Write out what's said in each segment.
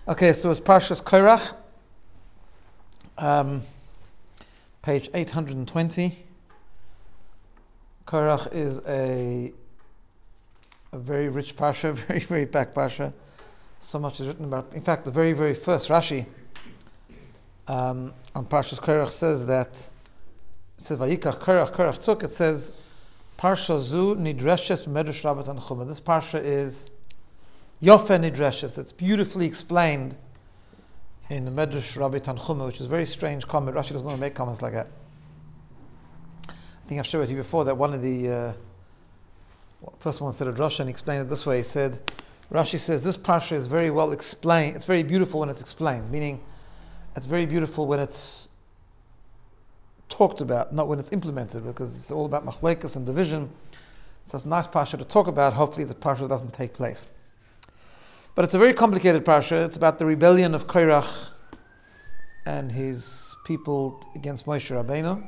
Okay, so it's Parshas Korach, page 820. Korach is a very rich parsha, very, very packed parsha. So much is written about. In fact, the very, very first Rashi on Parshas Korach says that, it says, Vayikach Korach, Korach took, it says, Parsha zu nidreshes b'medrash Rabbi Tanchuma. This parsha is Yofe nidreshes. It's beautifully explained in the Medrash Rabbi Tanchuma, which is a very strange comment. Rashi doesn't want to make comments like that. I think I've shared with you before that one of the person once said a drasha and he explained it this way. He said, Rashi says this parsha is very well explained. It's very beautiful when it's explained, meaning it's very beautiful when it's talked about, not when it's implemented, because it's all about machlekes and division. So it's a nice parsha to talk about. Hopefully the parsha doesn't take place. But it's a very complicated parsha. It's about the rebellion of Korach and his people against Moshe Rabbeinu.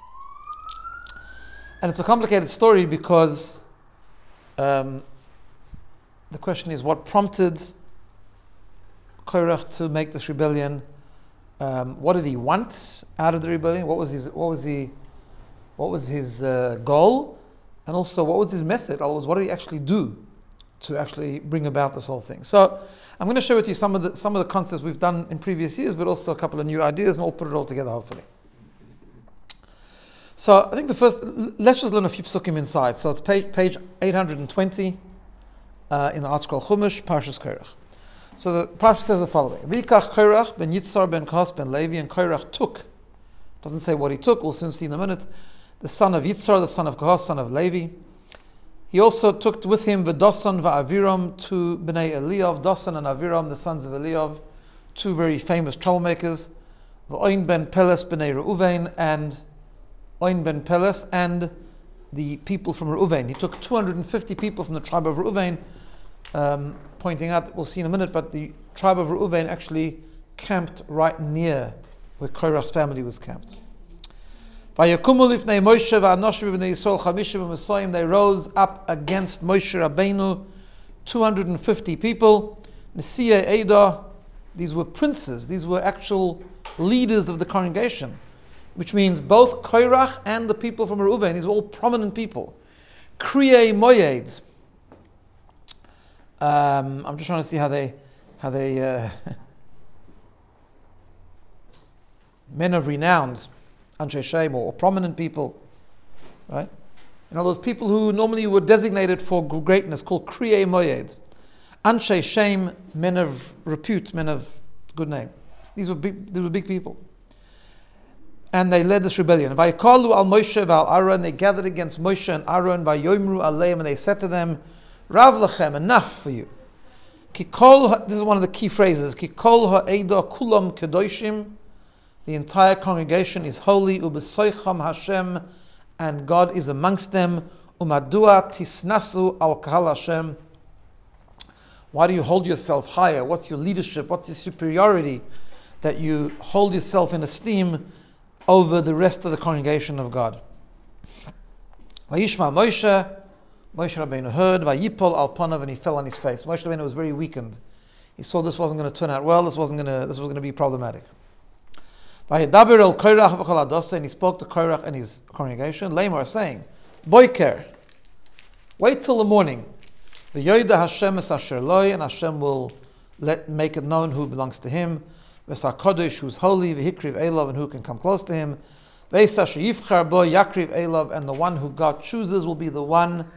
And it's a complicated story because the question is, what prompted Korach to make this rebellion? What did he want out of the rebellion? What was his goal? And also, what was his method? What did he actually do to actually bring about this whole thing? So I'm going to share with you some of the concepts we've done in previous years, but also a couple of new ideas, and we'll put it all together, hopefully. So I think let's just learn a few psukim inside. So it's page 820 in the article Chumash, Parshas Korach. So the parsha says the following: V'ikach Korach ben Yitzhar ben Kahas ben Levi, and Korach took. Doesn't say what he took. We'll soon see in a minute. The son of Yitzhar, the son of Kahas, son of Levi. He also took with him V'Dasan v'Aviram, two bnei Eliyav, Dasan and Aviram, the sons of Eliyav, two very famous troublemakers. V'Oin ben Peles bnei Reuven, and Oin ben Peles and the people from Reuven. He took 250 people from the tribe of Reuven, pointing out, we'll see in a minute, but the tribe of Reuven actually camped right near where Korach's family was camped. They rose up against Moshe Rabbeinu, 250 people. Nesiya Eidah, these were princes, these were actual leaders of the congregation, which means both Korach and the people from Reuven, these were all prominent people. Kriyei Moyed. I'm just trying to see how they men of renowned, Anshe Shem, or prominent people, right? You know, those people who normally were designated for greatness, called Kriyei Moyed. Anshe Shem, men of repute, men of good name. These were big people. And they led this rebellion. Vayikalu al Moshe v'al Aaron, they gathered against Moshe and Aaron, vayomru aleim, and they said to them, Rav lechem, enough for you. This is one of the key phrases. Kikol ha'eda kulam kedoshim, the entire congregation is holy. Ubesoicham Hashem, and God is amongst them. Umadua tisnasu al kahal Hashem. Why do you hold yourself higher? What's your leadership? What's your superiority that you hold yourself in esteem over the rest of the congregation of God? Vayishma Moshe Rabbeinu heard, Vayipol al panav, and he fell on his face. Moshe Rabbeinu was very weakened. He saw this wasn't going to turn out well. This was going to be problematic. Vayedaber el Korach v'chol hadasa, and he spoke to Korach and his congregation, Lamar, saying, Boiker, wait till the morning. V'yoda Hashem es asher loy, and Hashem will make it known who belongs to him. V'sar kodesh, who's holy, v'hikriv elov, and who can come close to him. V'esasher yivchar bo yakriv elov, and the one who God chooses will be the one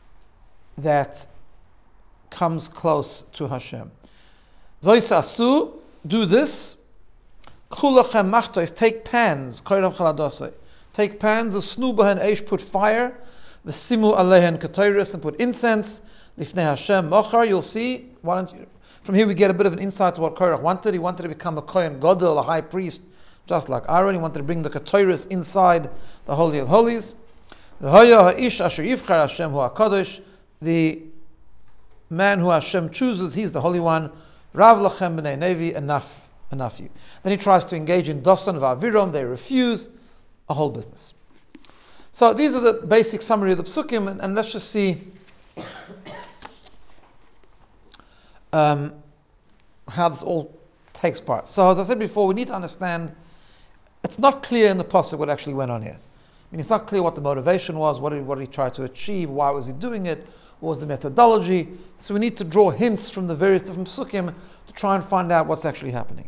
that comes close to Hashem. Zois asu, do this. Kulachem machtos, take pans, koirav chaladosai. Take pans of snuba and eish, put fire. V'simu alehen katoris, and put incense. Lifnei Hashem mochar, you'll see. From here we get a bit of an insight to what Korach wanted. He wanted to become a Kohen Gadol, a high priest, just like Aaron. He wanted to bring the katoris inside the Holy of Holies. V'hoya ha'ish asher yivchar Hashem hu hakadosh, the man who Hashem chooses, he's the Holy One. Rav lachem b'nei Nevi, enough you. Then he tries to engage in Dasan v'Aviram, they refuse, a whole business. So these are the basic summary of the psukim, and let's just see how this all takes part. So as I said before, we need to understand, it's not clear in the pasuk what actually went on here. I mean, it's not clear what the motivation was, what did he try to achieve, why was he doing it, what was the methodology. So we need to draw hints from the various different psukim to try and find out what's actually happening.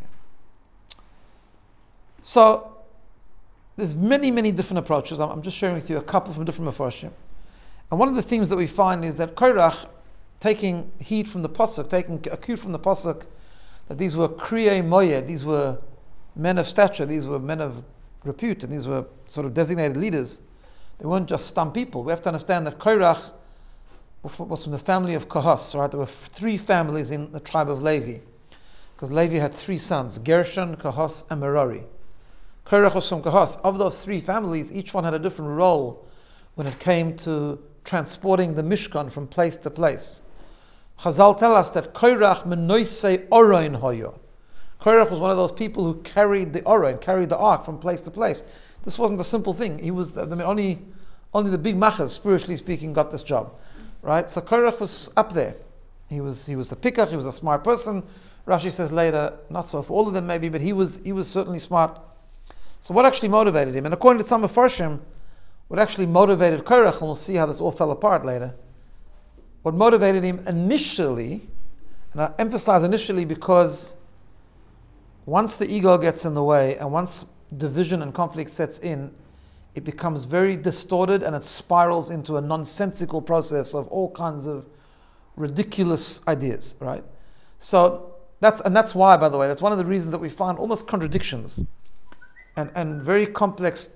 So there's many, many different approaches. I'm just sharing with you a couple from different Mefarshim. And one of the things that we find is that Korach, taking heed from the pasuk, taking a cue from the pasuk, that these were kriyei moyed, these were men of stature, these were men of repute, and these were sort of designated leaders. They weren't just stum people. We have to understand that Korach was from the family of Kahas, right? There were three families in the tribe of Levi, because Levi had three sons, Gershon, Kahas, and Merari. Korach was from Kahas. Of those three families, each one had a different role when it came to transporting the Mishkan from place to place. Chazal tell us that Korach menoisei Oroin hoyo. Korach was one of those people who carried the Oroin, carried the ark from place to place. This wasn't a simple thing. He was only the big machas, spiritually speaking, got this job, right? So Korach was up there. He was the pikach. He was a smart person. Rashi says later, not so for all of them maybe, but he was certainly smart. So what actually motivated him? And according to some Mefarshim, what actually motivated Korach, and we'll see how this all fell apart later, what motivated him initially, and I emphasize initially because once the ego gets in the way and once division and conflict sets in, it becomes very distorted and it spirals into a nonsensical process of all kinds of ridiculous ideas, right? So that's why, by the way, that's one of the reasons that we find almost contradictions and very complex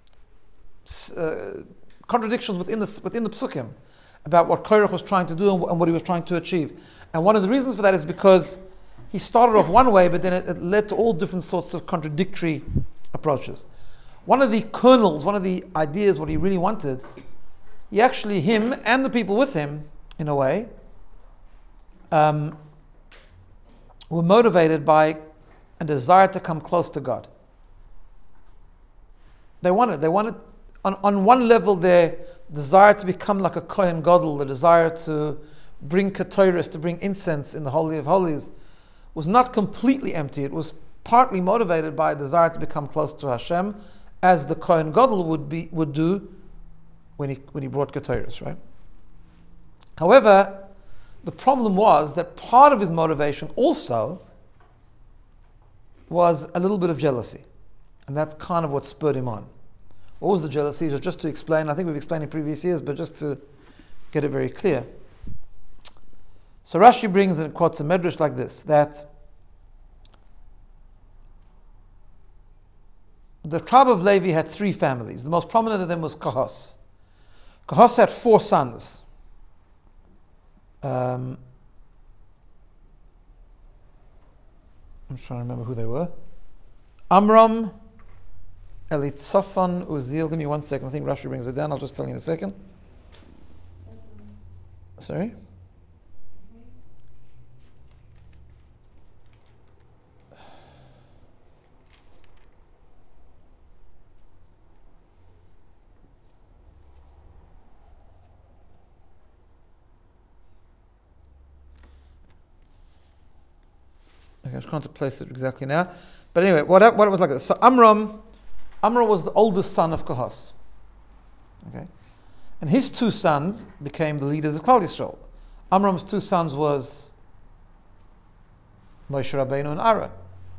contradictions within the psukim about what Korach was trying to do and what he was trying to achieve. And one of the reasons for that is because he started off one way, but then it led to all different sorts of contradictory approaches. One of the kernels, one of the ideas, what he really wanted, him and the people with him, in a way, were motivated by a desire to come close to God. They wanted on one level their desire to become like a Kohen Gadol, the desire to bring ketores, to bring incense in the Holy of Holies, was not completely empty. It was partly motivated by a desire to become close to Hashem, as the Kohen Gadol would do when he brought ketores, right? However, the problem was that part of his motivation also was a little bit of jealousy. And that's kind of what spurred him on. What was the jealousy? Just to explain, I think we've explained in previous years, but just to get it very clear. So Rashi brings and quotes a medrash like this, that the tribe of Levi had three families. The most prominent of them was Kahas. Kahas had four sons. I'm trying to remember who they were. Amram, Elitzaphan, Uziel. Give me 1 second. I think Rashi brings it down. I'll just tell you in a second. Sorry? Okay, I can't place it exactly now. But anyway, what it was like this. So Amram was the oldest son of Kahas. Okay? And his two sons became the leaders of Klal Yisrael. Amram's two sons was Moshe Rabbeinu and Aaron.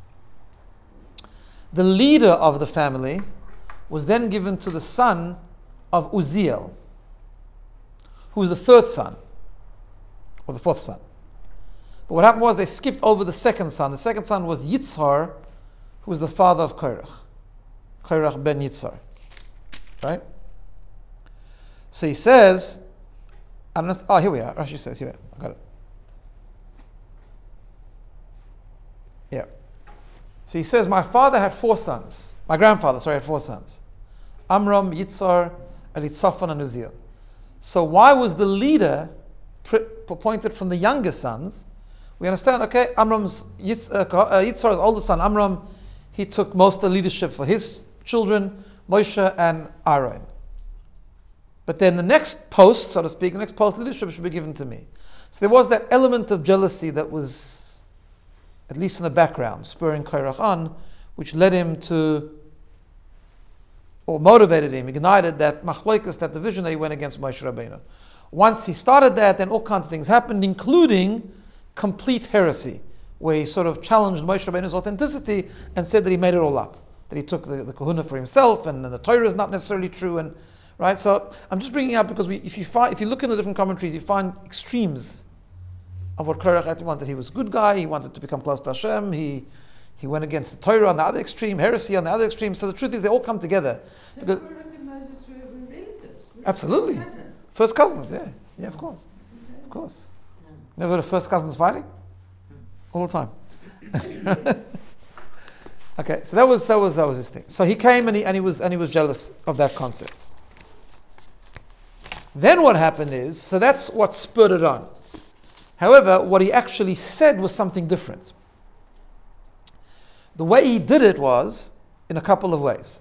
The leader of the family was then given to the son of Uziel, who was the third son, or the fourth son. But what happened was they skipped over the second son. The second son was Yitzhar, who was the father of Korach. Korach ben Yitzhar. Right? So he says, here we are. Rashi says, here, I got it. Yeah. So he says, my grandfather had four sons. Amram, Yitzhar, Elitzaphan, and Uziel. So why was the leader appointed from the younger sons? We understand, okay, Yitzhar's oldest son, Amram, he took most of the leadership for his children, Moshe and Aaron. But then the next post, so to speak, leadership should be given to me. So there was that element of jealousy that was at least in the background, spurring Korach on, which led him to, or motivated him, ignited that machloikas, that division that he went against Moshe Rabbeinu. Once he started that, then all kinds of things happened, including complete heresy, where he sort of challenged Moshe Rabbeinu's authenticity and said that he made it all up, that he took the kahuna for himself, and the Torah is not necessarily true, and right. So I'm just bringing it up because if you look in the different commentaries, you find extremes of what Korach actually wanted. He was a good guy. He wanted to become close to Hashem. He went against the Torah on the other extreme, heresy on the other extreme. So the truth is, they all come together. So Korach and Moses were relatives. Absolutely. First cousins, yeah, of course. Of course. Never heard of first cousins fighting? All the time. Okay, so that was his thing. So he came and he was jealous of that concept. Then what happened is, so that's what spurred it on. However, what he actually said was something different. The way he did it was in a couple of ways.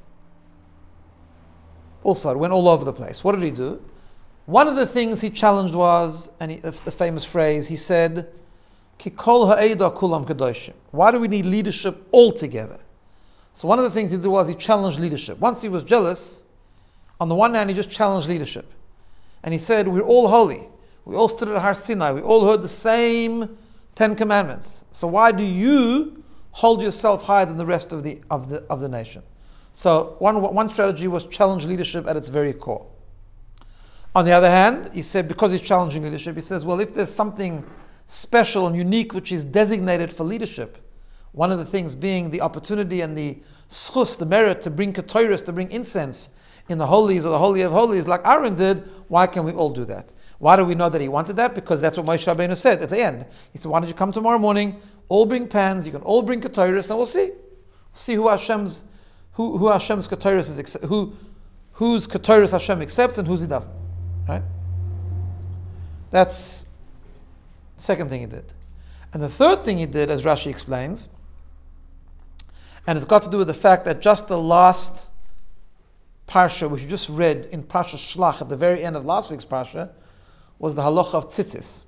Also, it went all over the place. What did he do? One of the things he challenged was, the famous phrase, he said, Ki kol ha'eda kulam kadoshim. Why do we need leadership altogether? So one of the things he did was he challenged leadership. Once he was jealous, on the one hand he just challenged leadership. And he said, we're all holy. We all stood at Har Sinai. We all heard the same 10 commandments. So why do you hold yourself higher than the rest of the nation? So one strategy was challenge leadership at its very core. On the other hand, he said, because he's challenging leadership, he says, well, if there's something special and unique which is designated for leadership, one of the things being the opportunity and the schus, the merit to bring ketores, to bring incense in the holies or the holy of holies, like Aaron did, why can we all do that? Why do we know that he wanted that? Because that's what Moshe Rabbeinu said at the end. He said, why don't you come tomorrow morning, all bring pans, you can all bring ketores, and we'll see. See who Hashem's ketores is, whose ketores Hashem accepts and whose he doesn't. Right? That's the second thing he did. And the third thing he did, as Rashi explains, and it's got to do with the fact that just the last parsha, which you just read in Parsha Shlach at the very end of last week's parsha, was the halacha of tzitzis.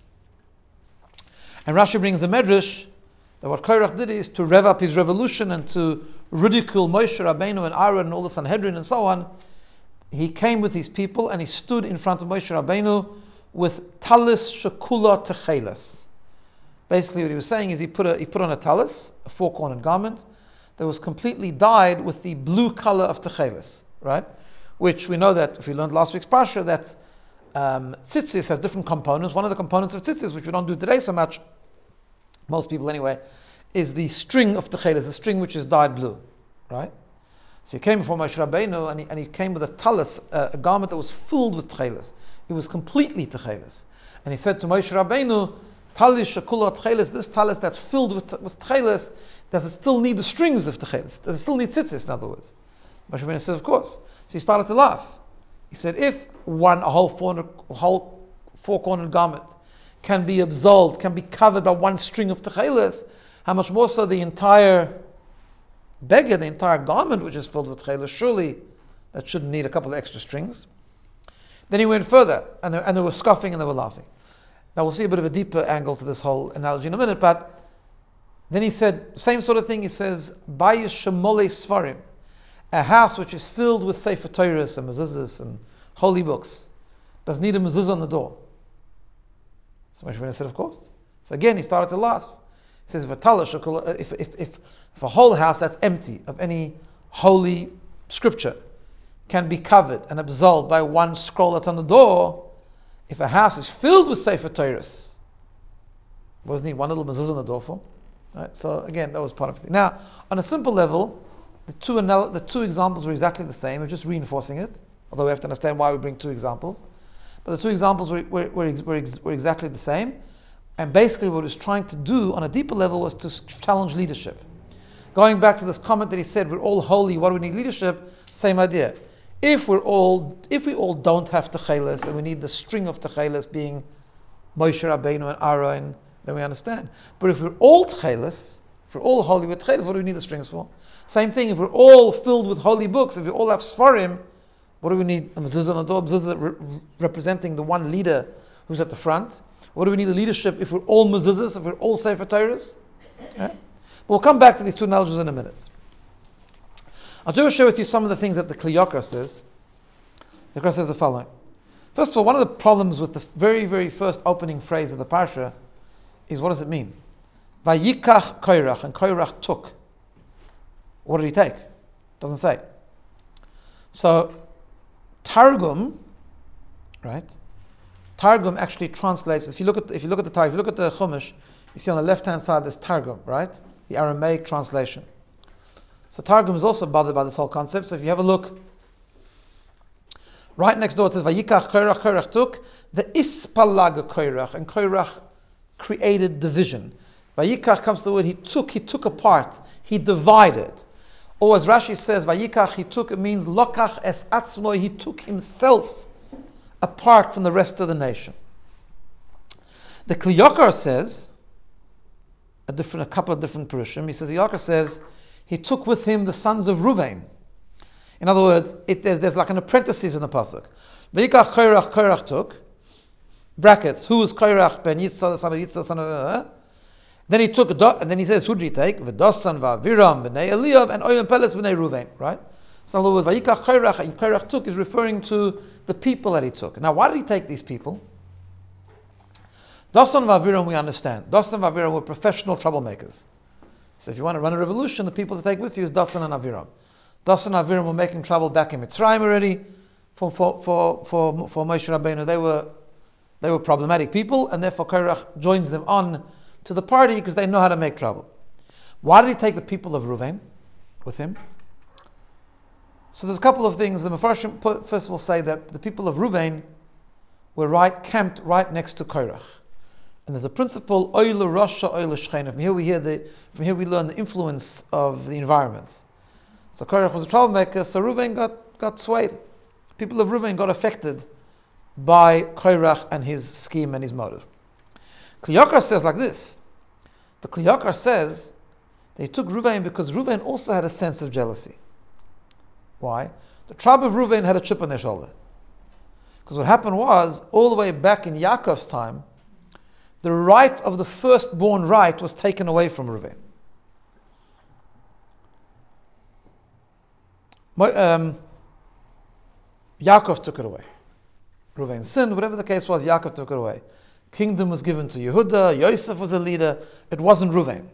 And Rashi brings a medrash that what Korach did is to rev up his revolution and to ridicule Moshe Rabbeinu and Aaron and all the Sanhedrin and so on. He came with his people and he stood in front of Moshe Rabbeinu with talis shekula techeles. Basically, what he was saying is he put on a talis, a four-cornered garment, that was completely dyed with the blue color of techeles, right? Which we know that if we learned last week's parsha, that tzitzis has different components. One of the components of tzitzis, which we don't do today so much, most people anyway, is the string of techeles, the string which is dyed blue, right? So he came before Moshe Rabbeinu and he came with a talis, a garment that was filled with techeles. It was completely techeles. And he said to Moshe Rabbeinu, talis shekula techeles, this talis that's filled with techeles, does it still need the strings of techeles? Does it still need tzitzis, in other words? Moshe Rabbeinu says, of course. So he started to laugh. He said, if a whole four-cornered garment can be absolved, can be covered by one string of techeles, how much more so the entire beggar, the entire garment which is filled with techeles, surely that shouldn't need a couple of extra strings. Then he went further, and they were scoffing and they were laughing. Now we'll see a bit of a deeper angle to this whole analogy in a minute, but then he said, same sort of thing, he says, Bayis Shemolei Svarim, a house which is filled with Sefer Torahs and mezuzahs and holy books, does need a mezuzah on the door. So Moshe Rabbeinu said, of course. So again, he started to laugh. He says, if a whole house that's empty of any holy scripture can be covered and absolved by one scroll that's on the door, if a house is filled with Sefer Torahs, what does it need one little mezuzah on the door for? Right? So again, that was part of it. Now, on a simple level, the two examples were exactly the same. We're just reinforcing it, although we have to understand why we bring two examples. But the two examples were exactly the same. And basically what he was trying to do on a deeper level was to challenge leadership. Going back to this comment that he said, we're all holy, why do we need leadership? Same idea. If we all don't have techeles and we need the string of techeles being Moshe Rabbeinu and Aaron, then we understand. But if we're all techeles, if we're all holy with techeles, what do we need the strings for? Same thing, if we're all filled with holy books, if we all have Sfarim, what do we need? A mezuzah on the door, mezuzah representing the one leader who's at the front. What do we need the leadership if we're all mezuzahs, if we're all Sefer Torahs? Okay? We'll come back to these two analogies in a minute. I'll just share with you some of the things that the Kli Yakar says. The Yakar says the following. First of all, one of the problems with the very, very first opening phrase of the Parsha is, what does it mean? Vayikach Korach, and Korach took. What did he take? Doesn't say. So, Targum, right? Targum actually translates. If you look at the Targum, if you look at the Chumash, you see on the left-hand side there's Targum, right? The Aramaic translation. So Targum is also bothered by this whole concept. So if you have a look, right next door it says Vayikach Korach, Korach took the Ispalag Korach, and Korach created division. Vayikach comes to the word he took apart, he divided. Or as Rashi says, Vayikach he took, it means Lokach es atzmo, he took himself apart from the rest of the nation. The Kli Yakar says a couple of different Perushim. He says the Yakar says he took with him the sons of Ruvain. In other words, there's like an apprentices in the pasuk. Vayikach Korach, Korach took. Brackets. Who is Korach ben Yitzhak, the son of Yitzhak, son of? Then he took, and then he says, who did he take? V'dasan v'aviram b'nei Eliyav and Oyem Peles b'nei Ruvain. Right. So in other words, Vayikach Korach and Korach took is referring to the people that he took. Now, why did he take these people? Dasan v'aviram we understand. Dasan v'aviram were professional troublemakers. So if you want to run a revolution, the people to take with you is Dasan and Aviram. Dasan and Aviram were making trouble back in Mitzrayim already for Moshe Rabbeinu. They were problematic people, and therefore Korach joins them on to the party because they know how to make trouble. Why did he take the people of Ruvain with him? So there's a couple of things. The Mefarshim first will say that the people of Ruvain were camped right next to Korach. And there's a principle, Oile Rasha, Oile Shcheina. From here we learn the influence of the environment. So Korach was a troublemaker, so Ruvain got swayed. People of Ruvain got affected by Korach and his scheme and his motive. Kli Yakar says like this. The Kli Yakar says they took Ruvain because Ruvain also had a sense of jealousy. Why? The tribe of Ruvain had a chip on their shoulder. Because what happened was, all the way back in Yaakov's time, the right of the firstborn right was taken away from Ruvain. Yaakov took it away. Ruvain sinned, whatever the case was, Yaakov took it away. Kingdom was given to Yehuda, Yosef was a leader, it wasn't Ruvain.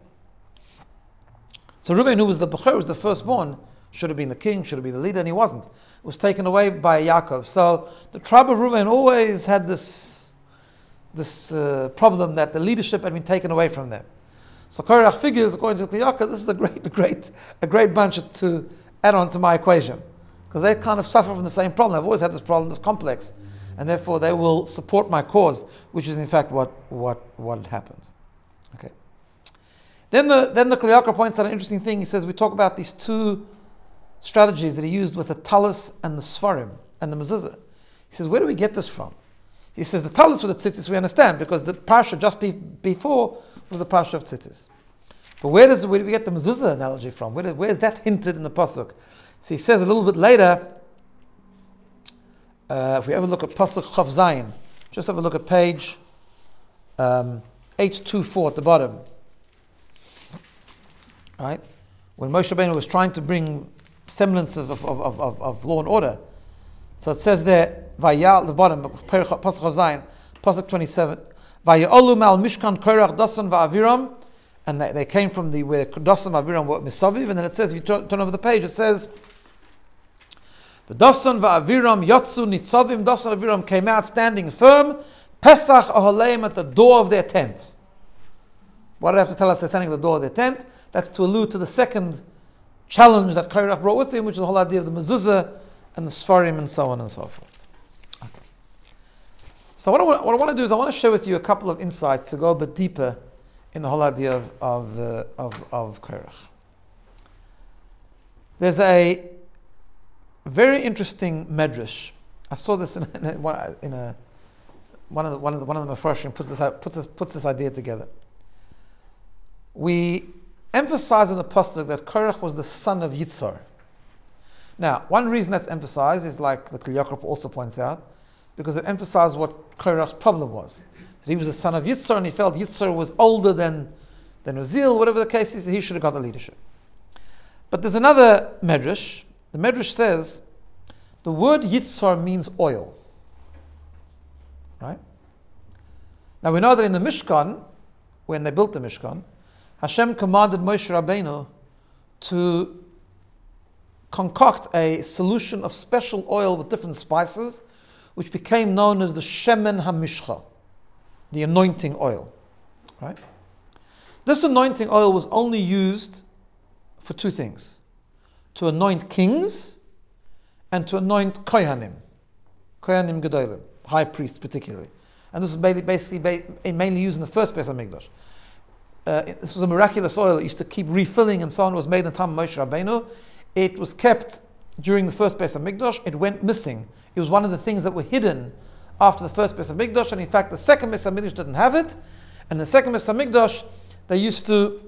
So Ruvain, who was the Bechor, was the firstborn, should have been the king, should have been the leader, and he wasn't. It was taken away by Yaakov. So the tribe of Ruvain always had this problem that the leadership had been taken away from them. So Korach figures, according to Kli Yakar, this is a great bunch to add on to my equation, because they kind of suffer from the same problem. I've always had this problem, this complex, and therefore they will support my cause, which is in fact what happened. Okay. Then the Kli Yakar points out an interesting thing. He says we talk about these two strategies that he used with the Talus and the Sfarim and the Mezuzah. He says, where do we get this from? He says the Talus with the Tzitzis we understand, because the Parsha just before was the Parsha of Tzitzis. But where do we get the Mezuzah analogy from? Where is that hinted in the Pasuk? So he says a little bit later, if we ever look at Pasuk Chav Zayin, just have a look at page 824 at the bottom. Right? When Moshe Rabbeinu was trying to bring semblance of law and order. So it says there, Vayal, the bottom, Pasuk Chav Zayin, Pasuk 27, Vaya'olu mal Mishkan Korach Dasan va'aviram, and they came from where Dasan va'aviram were Misaviv, and then it says, if you turn over the page, it says, the Dasan va'aviram Yotzu Nitzavim, Dasan va'aviram came out standing firm, Pesach Aholeim at the door of their tent. Why do they have to tell us they're standing at the door of their tent? That's to allude to the second challenge that Korach brought with him, which is the whole idea of the mezuzah and the sfarim and so on and so forth. Okay. So what I want to do is I want to share with you a couple of insights to go a bit deeper in the whole idea of Korach. There's a very interesting medrash. I saw this in one of the Mefarshim puts this idea together. We emphasize in the pasuk that Korach was the son of Yitzhar. Now, one reason that's emphasized is, like the Kli Yakar also points out, because it emphasized what Korach's problem was. That he was the son of Yitzhar, and he felt Yitzhar was older than then Uzziel, whatever the case is, he should have got the leadership. But there's another medrash. The medrash says the word Yitzhar means oil. Right? Now we know that in the Mishkan, when they built the Mishkan, Hashem commanded Moshe Rabbeinu to concoct a solution of special oil with different spices, which became known as the Shemen HaMishcha, the anointing oil. Right? This anointing oil was only used for two things: to anoint kings and to anoint Kohanim Gedolim, high priests particularly. And this was basically mainly used in the first Beis HaMikdash. This was a miraculous oil. It used to keep refilling, and so on. It was made in the time of Moshe Rabbeinu. It was kept during the first Beis HaMikdash. It went missing. It was one of the things that were hidden after the first Beis HaMikdash, and in fact the second Beis HaMikdash didn't have it. And the second Beis HaMikdash, they used to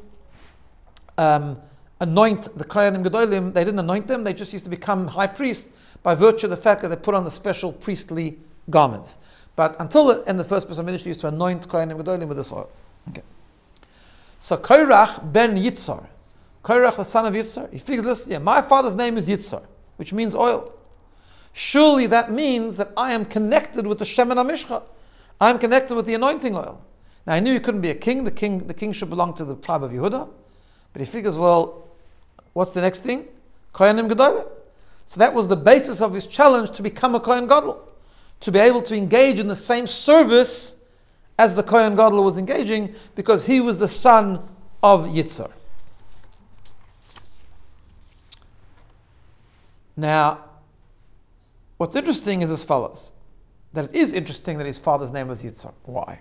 anoint the Kohanim Gedolim. They didn't anoint them. They just used to become high priests by virtue of the fact that they put on the special priestly garments. But until in the first Beis HaMikdash, they used to anoint Kohanim Gedolim with this oil. Okay. So Korach ben Yitzhar, Korach the son of Yitzhar, he figured, listen, yeah, my father's name is Yitzhar, which means oil. Surely that means that I am connected with the Shemen HaMishcha. I am connected with the anointing oil. Now he knew he couldn't be a king. The king should belong to the tribe of Yehuda. But he figures, well, what's the next thing? Kohanim Gedolim. So that was the basis of his challenge to become a Kohen Gadol, to be able to engage in the same service as the Kohen Gadol was engaging, because he was the son of Yitzhar. Now, what's interesting is as follows: that it is interesting that his father's name was Yitzhar. Why?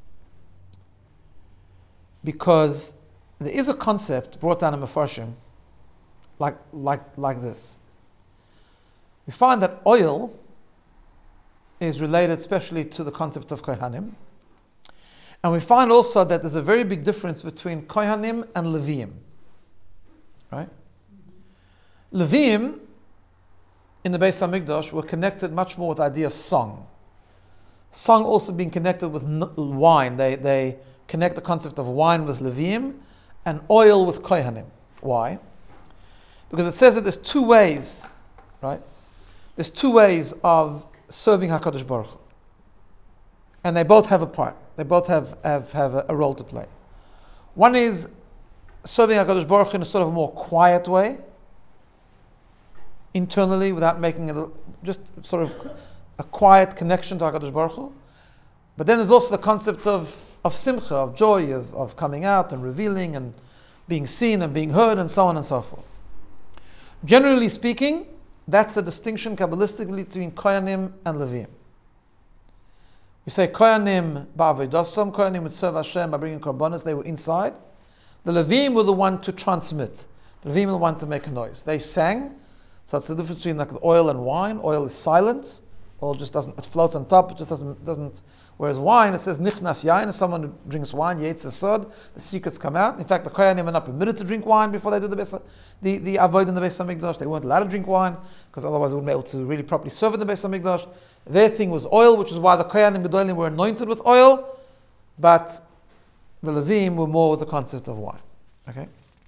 Because there is a concept brought down in Mefarshim like this. We find that oil is related especially to the concept of Kohanim. And we find also that there's a very big difference between Kohanim and Leviim. Right? Leviim in the Beis HaMikdash were connected much more with the idea of song. Song also being connected with wine. They connect the concept of wine with Leviim and oil with Kohanim. Why? Because it says that there's two ways, right? There's two ways of serving HaKadosh Baruch Hu. And they both have a part. They both have a role to play. One is serving HaKadosh Baruch Hu in a sort of a more quiet way, internally, without making it just sort of a quiet connection to HaKadosh Baruch Hu. But then there's also the concept of simcha, of joy, of coming out and revealing and being seen and being heard and so on and so forth. Generally speaking, that's the distinction Kabbalistically between Kohanim and Leviim. We say Kohanim ba'avodasam, Kohanim would serve Hashem by bringing korbanos. They were inside. The Leviim were the one to transmit. The Leviim were the one to make a noise. They sang. So it's the difference between like oil and wine. Oil is silent. Oil just doesn't. It floats on top. It just doesn't. Whereas wine, it says nichnas yain. As someone who drinks wine, yaitz esod, the secrets come out. In fact, the Kohanim are not permitted to drink wine before they do the avoid in the Beis HaMikdash. They weren't allowed to drink wine because otherwise they wouldn't be able to really properly serve in the Beis HaMikdash. Their thing was oil, which is why the Kohanim Gedolim were anointed with oil, but the Leviim were more with the concept of wine. Okay,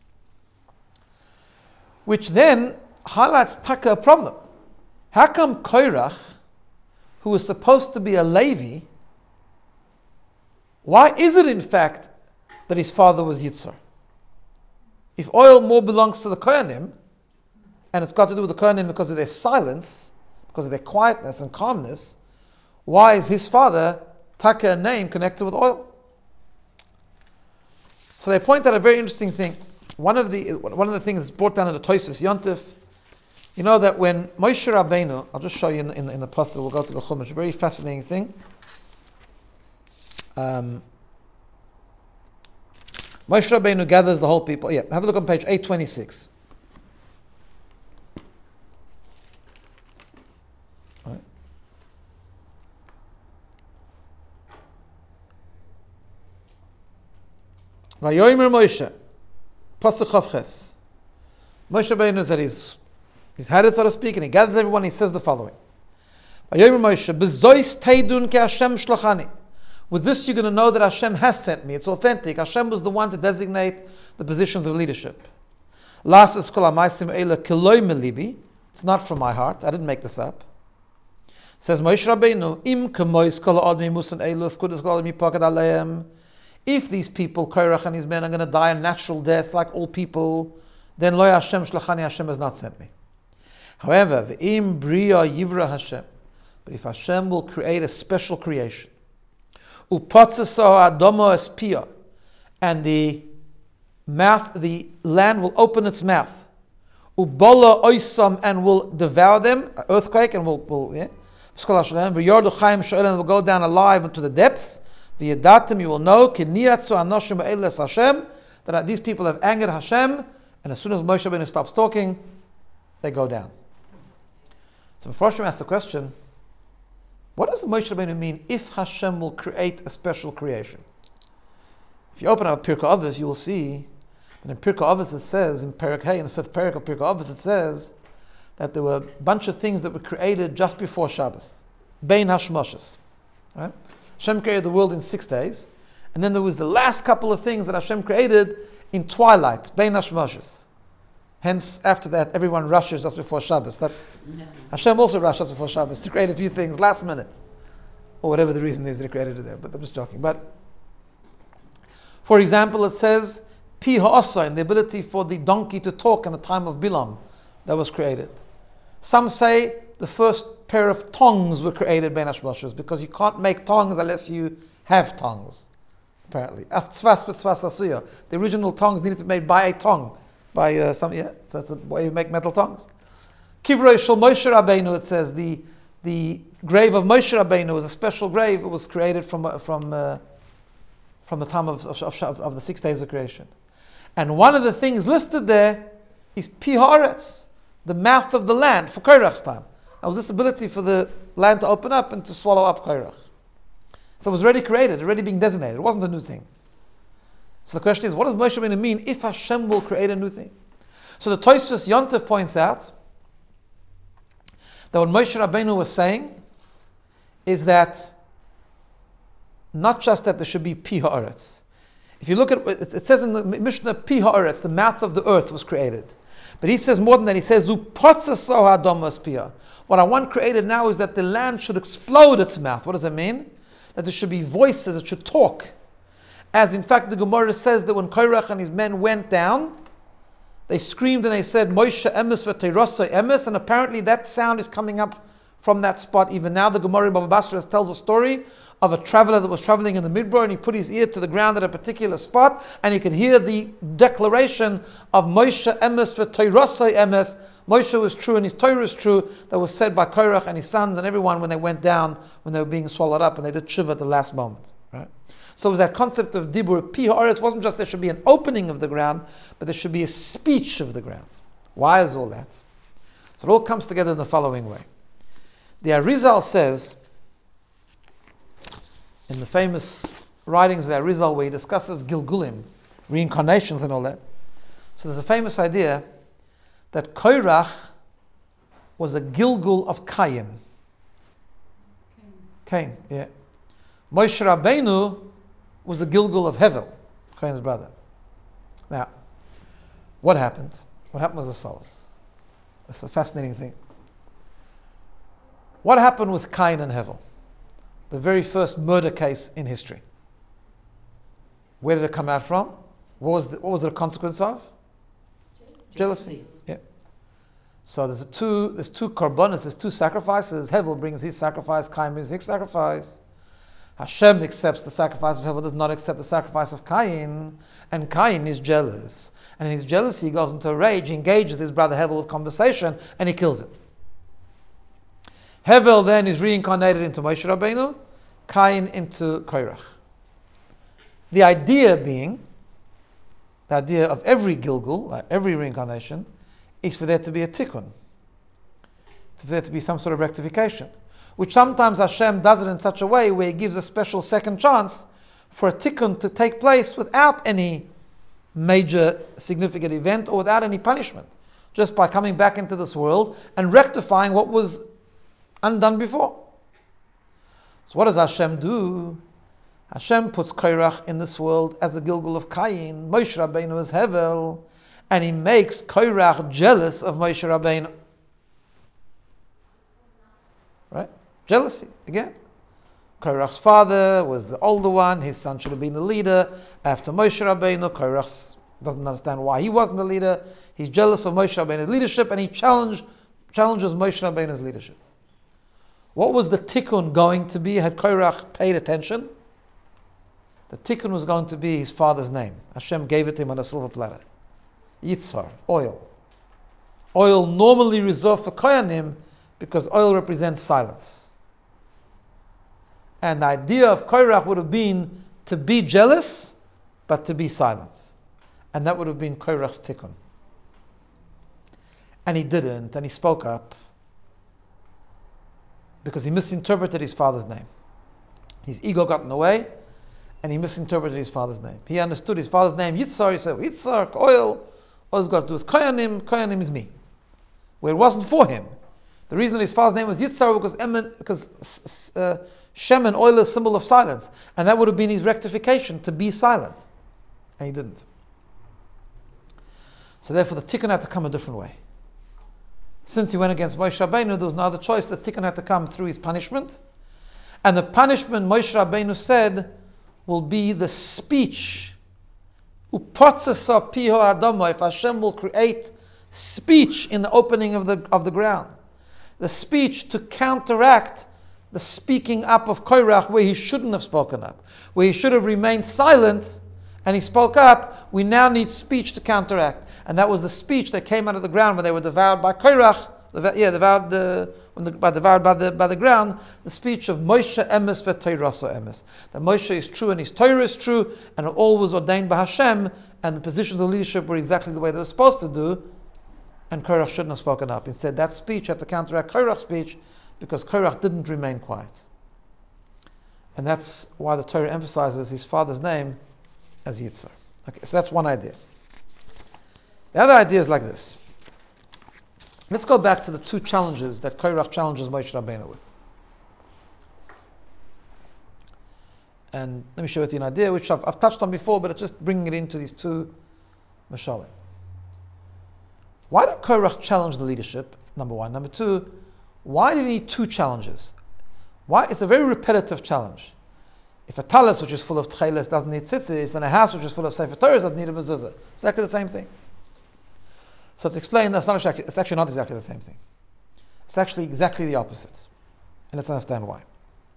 which then highlights taka a problem. How come Korach, who was supposed to be a Levi, why is it in fact that his father was Yitzhar? If oil more belongs to the Kohanim, and it's got to do with the Kohanim because of their silence, because of their quietness and calmness, why is his father, taka, a name connected with oil? So they point out a very interesting thing. One of the things that's brought down in the Tosfos Yontif, you know that when Moshe Rabbeinu, I'll just show you in the pasuk, we'll go to the Chumash, a very fascinating thing. Moshe Rabbeinu gathers the whole people. Yeah, have a look on page 826. Right. Vayomer Moshe, pasuk Chavches. Moshe Rabbeinu is at he's had it, so to speak, and he gathers everyone. He says the following: Vayomer Moshe, bezois teidun ke Hashem shlachani. With this, you're going to know that Hashem has sent me. It's authentic. Hashem was the one to designate the positions of leadership. It's not from my heart. I didn't make this up. Says Moshe Rabbeinu, if these people, Korach and his men, are going to die a natural death like all people, then lo Hashem shlachani, Hashem has not sent me. However, v'im bria yivra Hashem, but if Hashem will create a special creation, upatzaso adomo espia, and the land will open its mouth, ubola oisam, and will devour them, earthquake, and will v'yordu chayim sho'el, will go down alive into the depths. V'yadatim, you will know, kiniyatzu anoshim ba'eles Hashem, that these people have angered Hashem, and as soon as Moshe Rabbeinu stops talking, they go down. So before Hashem asks the question, what does Moshe Rabbeinu mean if Hashem will create a special creation? If you open up Pirkei Avos, you will see that in Pirkei Avos it says, in Perek Hey, in the 5th Perek of Pirkei Avos, it says that there were a bunch of things that were created just before Shabbos. Bein Hashmoshes. Right? Hashem created the world in 6 days, and then there was the last couple of things that Hashem created in twilight, Bein Hashmoshes. Hence, after that, everyone rushes just before Shabbos. Hashem also rushed just before Shabbos to create a few things last minute, or whatever the reason is they created it there. But I'm just joking. But for example, it says Pi Ha'asa, the ability for the donkey to talk in the time of Bilam, that was created. Some say the first pair of tongues were created Bein Hashmoshes, because you can't make tongues unless you have tongues. Apparently, the original tongues needed to be made by a tongue. So that's the way you make metal tongues. Kivrei Shel Moshe Rabbeinu, it says the grave of Moshe Rabbeinu was a special grave. It was created from the time of the 6 days of creation. And one of the things listed there is Pi Haaretz, the mouth of the land for Korach's time. That was this ability for the land to open up and to swallow up Korach. So it was already created, already being designated. It wasn't a new thing. So the question is, what does Moshe Rabbeinu mean if Hashem will create a new thing? So the Tosfos Yontif points out that what Moshe Rabbeinu was saying is that not just that there should be Pi Haaretz. If you look at it says in the Mishnah, Pi Haaretz, the mouth of the earth was created. But he says more than that. He says, what I want created now is that the land should explode its mouth. What does that mean? That there should be voices, it should talk. As in fact the Gemara says that when Korach and his men went down, they screamed and they said, Moshe emes v'teirosai emes, and apparently that sound is coming up from that spot. Even now the Gemara in Baba Basra tells a story of a traveler that was traveling in the Midbar, and he put his ear to the ground at a particular spot, and he could hear the declaration of Moshe emes v'teirosai emes. Moshe was true and his Torah is true, that was said by Korach and his sons and everyone when they went down, when they were being swallowed up, and they did tshuva at the last moment. Right? So it was that concept of dibur. Pi Haaretz wasn't just there should be an opening of the ground, but there should be a speech of the ground. Why is all that? So it all comes together in the following way. The Arizal says, in the famous writings of the Arizal where he discusses Gilgulim, reincarnations and all that, so there's a famous idea that Korach was a Gilgul of Cain. Cain, yeah. Moshe Rabbeinu was the Gilgul of Hevel, Cain's brother. Now, what happened? What happened was as follows. It's a fascinating thing. What happened with Cain and Hevel? The very first murder case in history. Where did it come out from? What was the consequence of? Jealousy. Yeah. So there's two korbanos, there's two sacrifices. Hevel brings his sacrifice, Cain brings his sacrifice. Hashem accepts the sacrifice of Hevel, does not accept the sacrifice of Cain, and Cain is jealous. And in his jealousy, he goes into a rage, he engages his brother Hevel with conversation, and he kills him. Hevel then is reincarnated into Moshe Rabbeinu, Cain into Korach. The idea of every Gilgul, like every reincarnation, is for there to be a tikkun. It's for there to be some sort of rectification. Which sometimes Hashem does it in such a way where He gives a special second chance for a tikkun to take place without any major significant event or without any punishment. Just by coming back into this world and rectifying what was undone before. So what does Hashem do? Hashem puts Korach in this world as a Gilgul of Cain. Moshe Rabbeinu is Hevel, and he makes Korach jealous of Moshe Rabbeinu. Right? Jealousy, again. Korach's father was the older one, his son should have been the leader. After Moshe Rabbeinu, Korach doesn't understand why he wasn't the leader. He's jealous of Moshe Rabbeinu's leadership, and he challenges Moshe Rabbeinu's leadership. What was the tikkun going to be had Korach paid attention? The tikkun was going to be his father's name. Hashem gave it to him on a silver platter. Yitzhar, oil. Oil normally reserved for Kohanim because oil represents silence. And the idea of Korach would have been to be jealous, but to be silent. And that would have been Korach's tikkun. And he didn't, and he spoke up because he misinterpreted his father's name. His ego got in the way, and he misinterpreted his father's name. He understood his father's name, Yitzhar. He said, Yitzhar, oil's got to do with Kohanim. Kohanim is me. Where it wasn't for him. The reason that his father's name was Yitzhar because Shem and oil is a symbol of silence. And that would have been his rectification, to be silent. And he didn't. So therefore the tikkun had to come a different way. Since he went against Moshe Rabbeinu, there was no other choice. The tikkun had to come through his punishment. And the punishment, Moshe Rabbeinu said, will be the speech. Upotzesa piho adamo. If Hashem will create speech in the opening of the ground. The speech to counteract the speaking up of Korach where he shouldn't have spoken up. Where he should have remained silent and he spoke up, we now need speech to counteract. And that was the speech that came out of the ground when they were devoured by Korach. Devoured by the ground. The speech of Moshe emes v'Torasa emes. That Moshe is true and his Torah is true, and it all was ordained by Hashem, and the positions of leadership were exactly the way they were supposed to do. And Korach shouldn't have spoken up. Instead, that speech had to counteract Korach's speech because Korach didn't remain quiet. And that's why the Torah emphasizes his father's name as Yitzhar. Okay, so that's one idea. The other idea is like this. Let's go back to the two challenges that Korach challenges Moshe Rabbeinu with. And let me share with you an idea which I've touched on before, but it's just bringing it into these two mashalim. Why did Korach challenge the leadership? Number one. Number two, why did he need two challenges? Why? It's a very repetitive challenge. If a talis which is full of tcheles doesn't need tzitzis, then a house which is full of sefer Torahs doesn't need a mezuzah. It's exactly the same thing. So it's explained that it's actually not exactly the same thing. It's actually exactly the opposite. And let's understand why.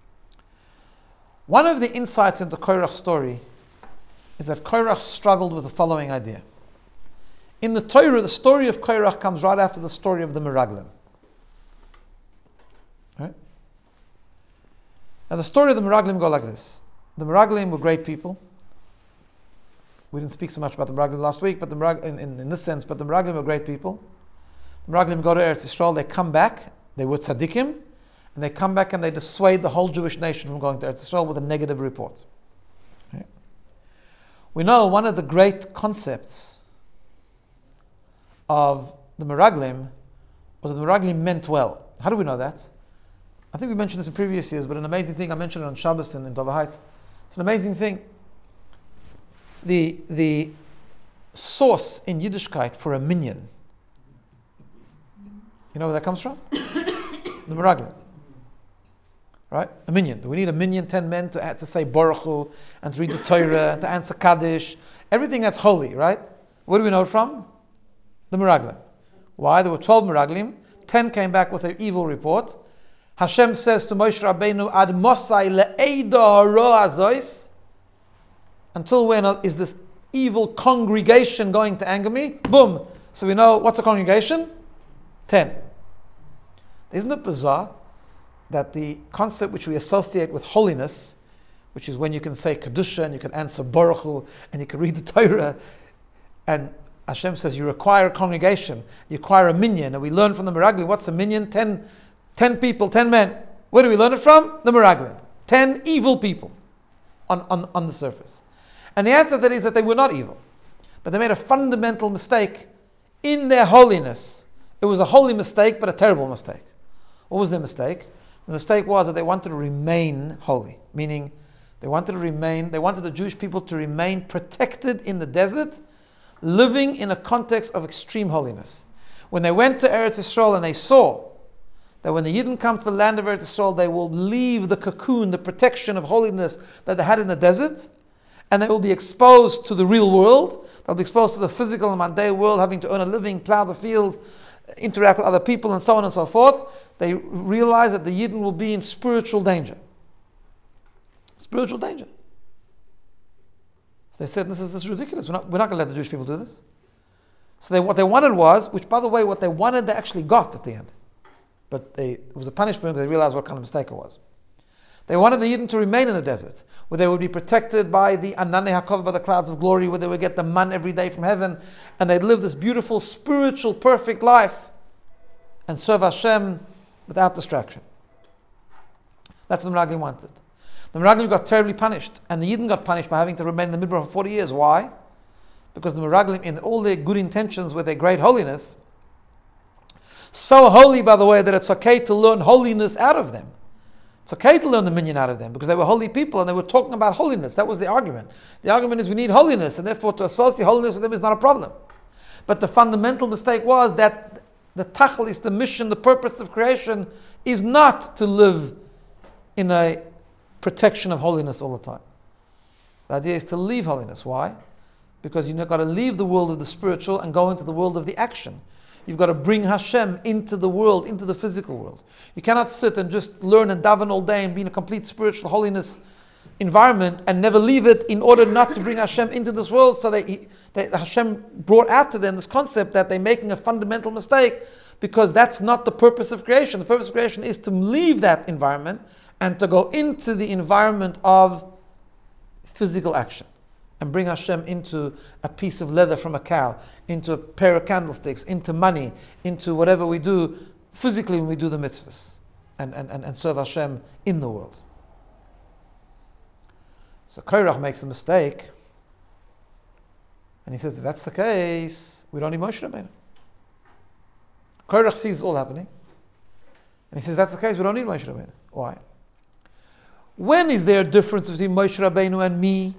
One of the insights into Korach's story is that Korach struggled with the following idea. In the Torah, the story of Korach comes right after the story of the Meraglim. Right? Now the story of the Meraglim go like this. The Meraglim were great people. We didn't speak so much about the Meraglim last week, but in this sense, but the Meraglim were great people. The Meraglim go to Eretz Yisrael, they come back, they were tzaddikim, and they come back and they dissuade the whole Jewish nation from going to Eretz Yisrael with a negative report. Right? We know one of the great concepts of the Meraglim was that the Meraglim meant well. How do we know that? I think we mentioned this in previous years, but an amazing thing, I mentioned it on Shabbos in Dover Heights. It's an amazing thing. The source in Yiddishkeit for a minyan. You know where that comes from? The Meraglim. Right? A minyan. Do we need a minyan, 10 men to say Baruch Hu, and to read the Torah, to answer Kaddish, everything that's holy, right? Where do we know it from? The Meraglim. Why? There were 12 Meraglim, 10 came back with an evil report. Hashem says to Moshe Rabbeinu, Ad Mosai le'eda haro azois. Until when is this evil congregation going to anger me? Boom. So we know, what's a congregation? 10. Isn't it bizarre that the concept which we associate with holiness, which is when you can say Kedusha and you can answer Baruch Hu and you can read the Torah, and Hashem says you require a congregation, you require a minyan, and we learn from the Meraglim, what's a minyan? 10 people, 10 men. Where do we learn it from? The Meraglim. 10 evil people on the surface. And the answer to that is that they were not evil. But they made a fundamental mistake in their holiness. It was a holy mistake, but a terrible mistake. What was their mistake? The mistake was that they wanted to remain holy. Meaning, They wanted the Jewish people to remain protected in the desert, living in a context of extreme holiness. When they went to Eretz Yisrael and they saw that when the Yidden come to the land of Eretz Yisrael, they will leave the cocoon, the protection of holiness that they had in the desert, and they will be exposed to the real world. They'll be exposed to the physical and mundane world, having to earn a living, plow the fields, interact with other people, and so on and so forth. They realize that the Yidden will be in spiritual danger. Spiritual danger. They said, this is ridiculous. We're not going to let the Jewish people do this. So what they wanted was, which by the way, what they wanted they actually got at the end. But it was a punishment because they realized what kind of mistake it was. They wanted the Yidden to remain in the desert, where they would be protected by the Ananei HaKavod, by the clouds of glory, where they would get the man every day from heaven, and they'd live this beautiful, spiritual, perfect life, and serve Hashem without distraction. That's what the Meraglim wanted. The Meraglim got terribly punished, and the Yidden got punished by having to remain in the Midbar for 40 years. Why? Because the Meraglim, in all their good intentions with their great holiness, so holy, by the way, that it's okay to learn holiness out of them. It's okay to learn the minyan out of them, because they were holy people and they were talking about holiness. That was the argument. The argument is we need holiness, and therefore to associate holiness with them is not a problem. But the fundamental mistake was that the tachlis, the mission, the purpose of creation is not to live in a protection of holiness all the time. The idea is to leave holiness. Why? Because you've got to leave the world of the spiritual and go into the world of the action. You've got to bring Hashem into the world, into the physical world. You cannot sit and just learn and daven all day and be in a complete spiritual holiness environment and never leave it in order not to bring Hashem into this world. So Hashem brought out to them this concept that they're making a fundamental mistake, because that's not the purpose of creation. The purpose of creation is to leave that environment and to go into the environment of physical action and bring Hashem into a piece of leather from a cow, into a pair of candlesticks, into money, into whatever we do physically when we do the mitzvahs, and serve Hashem in the world. So Korach makes a mistake, and he says, if that's the case, we don't need Moshe Rabbeinu. Korach sees it all happening, and he says, that's the case, we don't need Moshe Rabbeinu. Why? When is there a difference between Moshe Rabbeinu and me?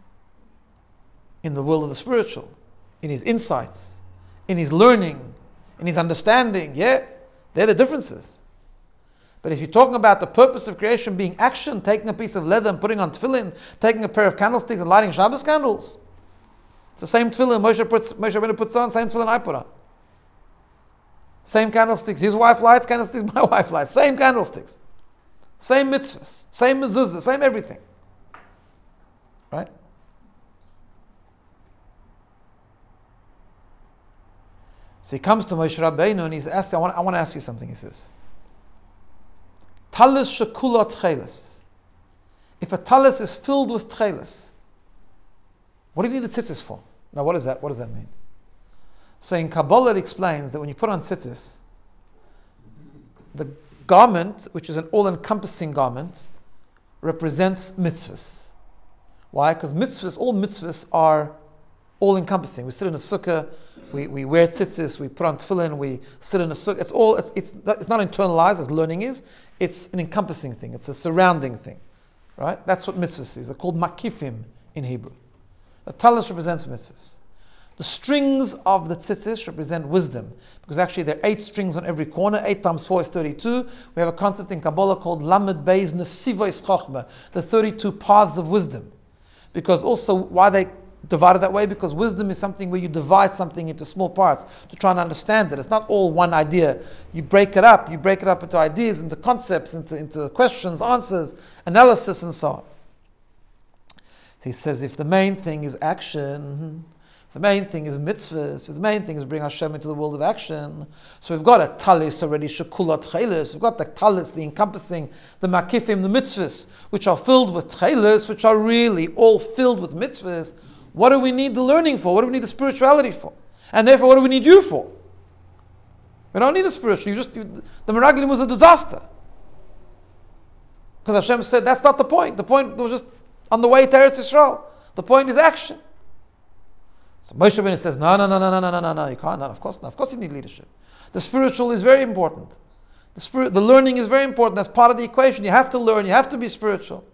In the world of the spiritual, in his insights, in his learning, in his understanding. Yeah, they're the differences. But if you're talking about the purpose of creation being action, taking a piece of leather and putting on tefillin, taking a pair of candlesticks and lighting Shabbos candles, it's the same tefillin Moshe Rabbeinu puts on, same tefillin I put on. Same candlesticks, his wife lights candlesticks, my wife lights, same candlesticks. Same mitzvahs, same mezuzah, same everything. Right? So he comes to Moshe Rabbeinu and he's asked, I want to ask you something, he says. Talis shekula tchelis. If a talis is filled with tchelis, what do you need the tzitzis for? Now what is that? What does that mean? So in Kabbalah it explains that when you put on tzitzis, the garment, which is an all-encompassing garment, represents mitzvahs. Why? Because all mitzvahs are all-encompassing. We sit in a sukkah, we wear tzitzis, we put on tefillin, we sit in a sukkah. It's not internalized as learning is. It's an encompassing thing. It's a surrounding thing. Right? That's what mitzvahs is. They're called makifim in Hebrew. The talis represents mitzvahs. The strings of the tzitzis represent wisdom, because actually there are 8 strings on every corner. 8 times 4 is 32. We have a concept in Kabbalah called Lamed Beis Nesivos Chochmah, the 32 paths of wisdom. Because also, why they divided that way? Because wisdom is something where you divide something into small parts to try and understand it. It's not all one idea. You break it up. You break it up into ideas, into concepts, into questions, answers, analysis, and so on. So he says, if the main thing is action, if the main thing is mitzvahs, if the main thing is bring Hashem into the world of action, so we've got a talis already, shekulat tchelis, we've got the talis, the encompassing, the makifim, the mitzvahs, which are filled with tchelis, which are really all filled with mitzvahs. What do we need the learning for? What do we need the spirituality for? And therefore, what do we need you for? We don't need the spiritual. The Meraglim was a disaster. Because Hashem said, that's not the point. The point was just on the way to Eretz Yisrael. The point is action. So Moshe Rabbeinu says, no, you can't. No, of course not. Of course you need leadership. The spiritual is very important. The learning is very important. That's part of the equation. You have to learn. You have to be spiritual.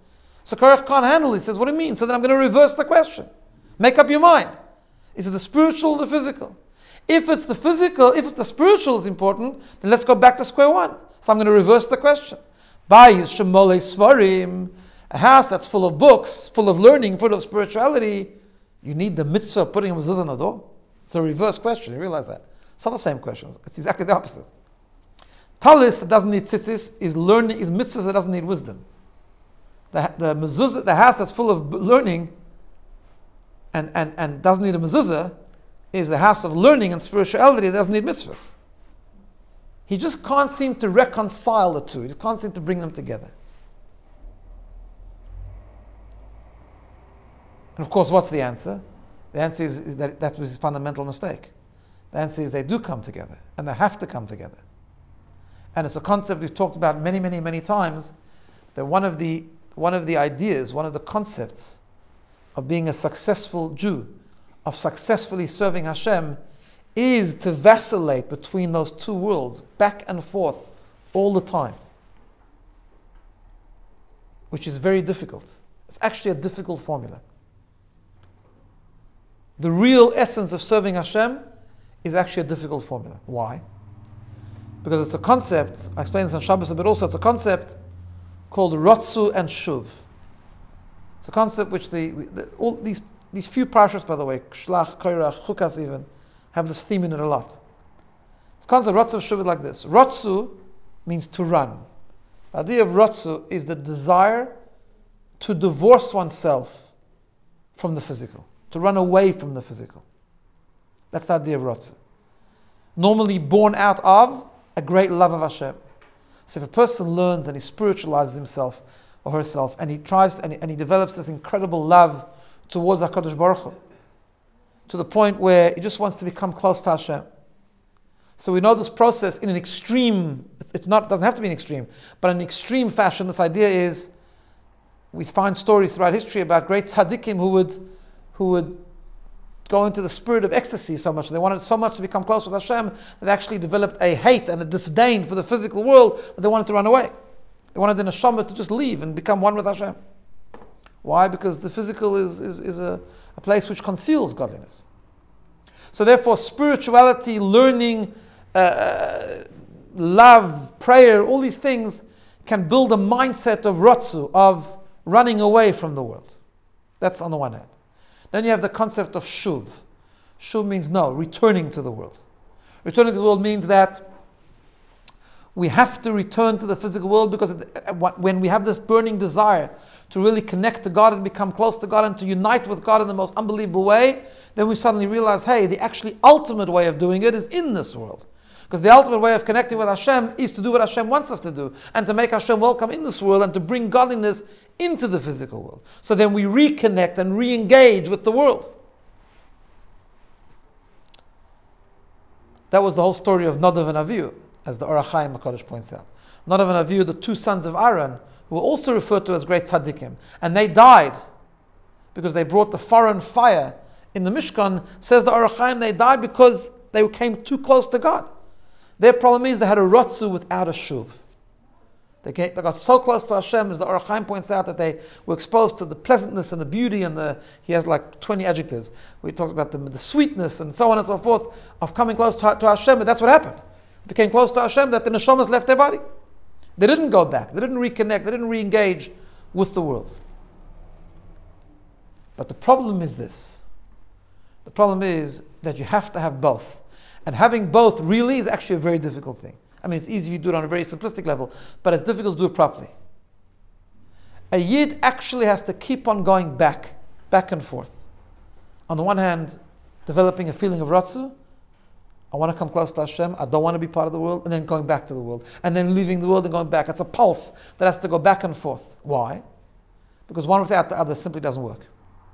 So Korach can't handle it. He says, what do you mean? So then I'm going to reverse the question. Make up your mind. Is it the spiritual or the physical? If it's the physical, if it's the spiritual is important, then let's go back to square one. So I'm going to reverse the question. Bayis shemolei svarim, a house that's full of books, full of learning, full of spirituality, you need the mitzvah of putting a mezuzah on the door. It's a reverse question. You realize that? It's not the same question. It's exactly the opposite. Talis that doesn't need tzitzis is learning, is mitzvahs that doesn't need wisdom. The mezuzah, the house that's full of learning and doesn't need a mezuzah is the house of learning and spirituality that doesn't need mitzvahs. He just can't seem to reconcile the two. He can't seem to bring them together. And of course, what's the answer? The answer is that was his fundamental mistake. The answer is they do come together, and they have to come together. And it's a concept we've talked about many, many, many times, that one of the ideas, one of the concepts of being a successful Jew, of successfully serving Hashem, is to vacillate between those two worlds, back and forth, all the time. Which is very difficult. It's actually a difficult formula. The real essence of serving Hashem is actually a difficult formula. Why? Because it's a concept, I explained this on Shabbos a bit also, it's a concept called Rotzu and Shuv. It's a concept which all these few parashas, by the way, Shlach, Korach, Chukas even, have this theme in it a lot. The concept of Rotzu and Shuv is like this. Rotzu means to run. The idea of Rotzu is the desire to divorce oneself from the physical, to run away from the physical. That's the idea of Rotzu. Normally born out of a great love of Hashem. So if a person learns and he spiritualizes himself or herself, and he tries and he develops this incredible love towards HaKadosh Baruch Hu, to the point where he just wants to become close to Hashem. So we know this process in an extreme, doesn't have to be an extreme, but in an extreme fashion. This idea is, we find stories throughout history about great tzaddikim who would go into the spirit of ecstasy so much. They wanted so much to become close with Hashem that they actually developed a hate and a disdain for the physical world that they wanted to run away. They wanted the neshama to just leave and become one with Hashem. Why? Because the physical is a place which conceals godliness. So therefore, spirituality, learning, love, prayer, all these things can build a mindset of rotzu, of running away from the world. That's on the one hand. Then you have the concept of shuv. Shuv means returning to the world. Returning to the world means that we have to return to the physical world, because when we have this burning desire to really connect to God and become close to God and to unite with God in the most unbelievable way, then we suddenly realize, hey, the actually ultimate way of doing it is in this world. Because the ultimate way of connecting with Hashem is to do what Hashem wants us to do, and to make Hashem welcome in this world, and to bring godliness into the physical world. So then we reconnect and re-engage with the world. That was the whole story of Nadav and Avihu, as the Or HaChaim HaKadosh points out. Nadav and Avihu, the two sons of Aaron, who were also referred to as great tzaddikim, and they died because they brought the foreign fire in the Mishkan. Says the Or HaChaim, they died because they came too close to God. Their problem is they had a rotzu without a shuv. They got so close to Hashem, as the Or HaChaim points out, that they were exposed to the pleasantness and the beauty and he has like 20 adjectives. We talked about the sweetness and so on and so forth of coming close to Hashem, but that's what happened. They became close to Hashem, that the neshamas left their body. They didn't go back. They didn't reconnect. They didn't re-engage with the world. But the problem is this. The problem is that you have to have both. And having both really is actually a very difficult thing. I mean, it's easy if you do it on a very simplistic level, but it's difficult to do it properly. A Yid actually has to keep on going back and forth. On the one hand, developing a feeling of Ratzu. I want to come close to Hashem. I don't want to be part of the world. And then going back to the world. And then leaving the world and going back. It's a pulse that has to go back and forth. Why? Because one without the other simply doesn't work.